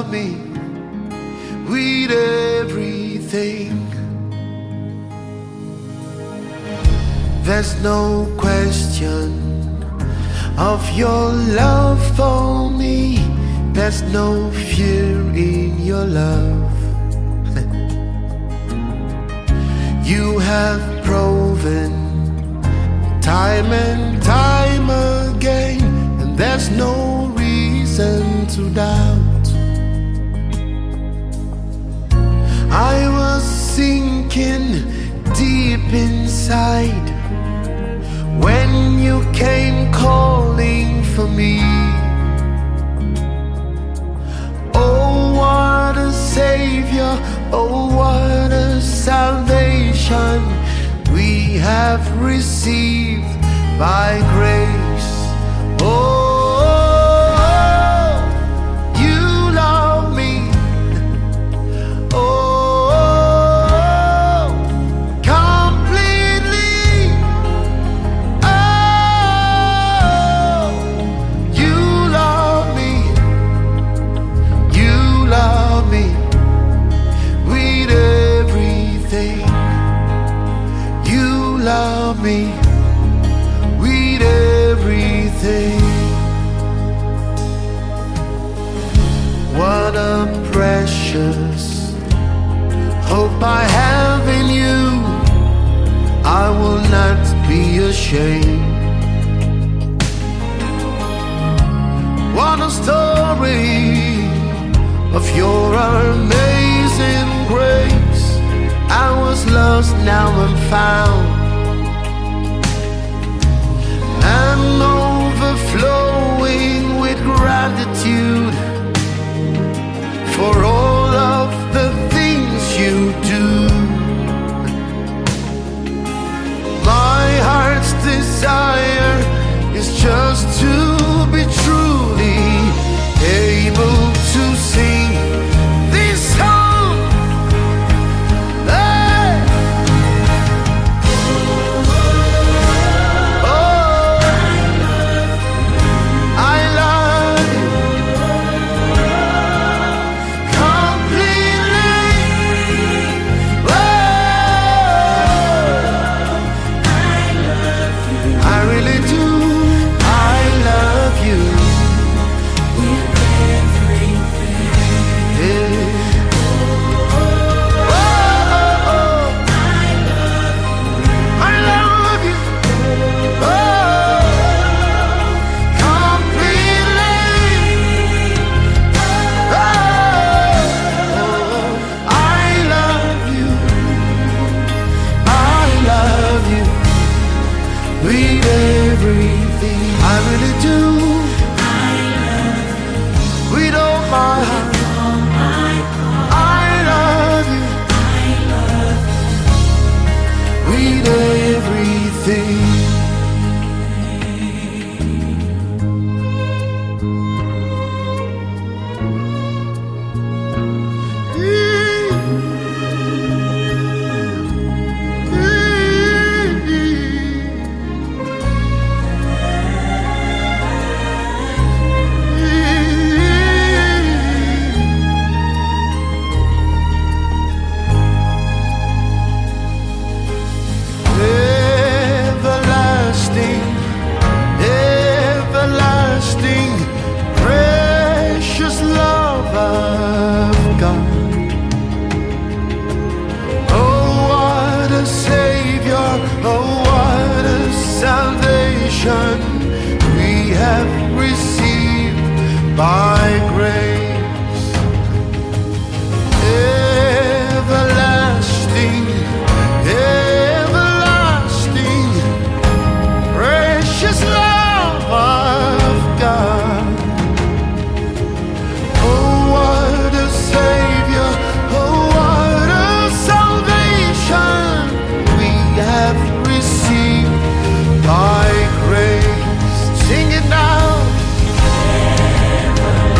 love me with everything. There's no question of your love for me. There's no fear in your love. You have proven time and time again, and there's no reason to doubt. I was sinking deep inside when you came calling for me. Oh, what a savior, oh, what a salvation we have received by grace. Oh, you love me. Oh, completely. Oh, you love me. You love me with everything. You love me with everything. What a precious hope I have in you. I will not be ashamed. What a story of your amazing grace. I was lost, now I'm found, and overflowing with gratitude for all of the things you do. My heart's desire is just to be truly able to sing this song. Hey! Oh, I love you completely. Oh, I really do. I love you. With everything, I really do. I love you with all my heart. I love you. I love you with everything. We have received by grace, everlasting, everlasting, precious love of God. Oh, what a Savior, oh, what a salvation we have received by grace. Sing it now.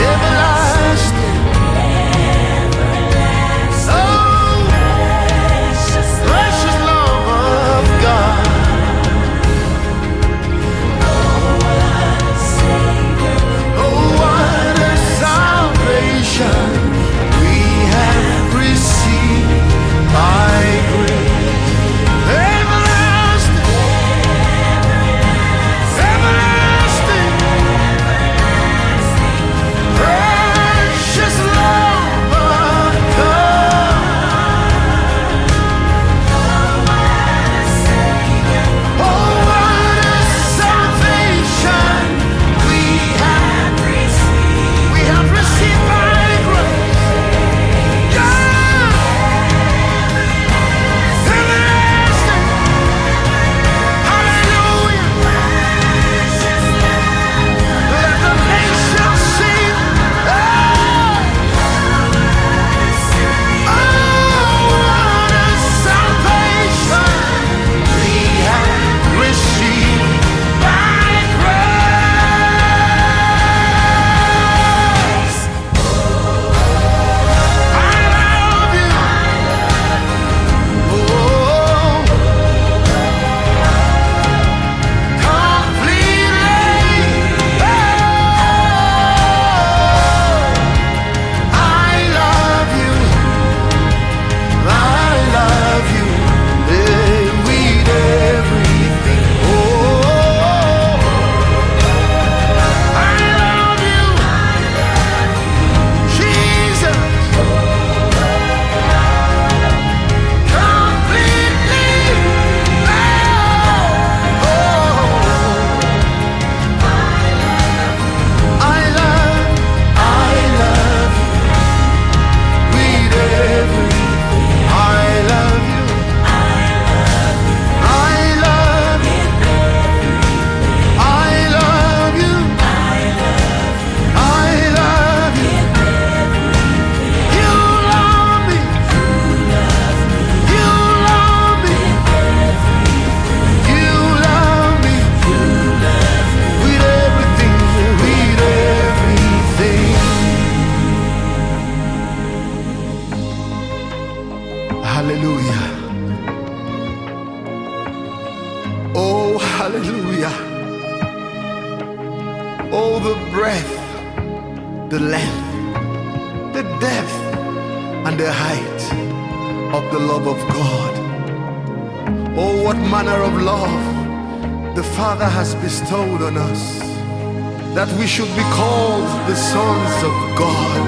the breadth, the length, the depth, and the height of the love of God. Oh, what manner of love the Father has bestowed on us, that we should be called the sons of God.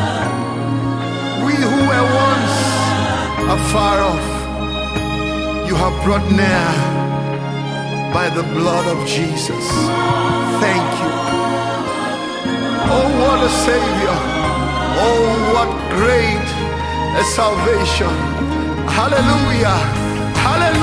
We who were once afar off, you have brought near by the blood of Jesus. Thank you. Oh, what a Savior. Oh, what great a salvation. Hallelujah. Hallelujah.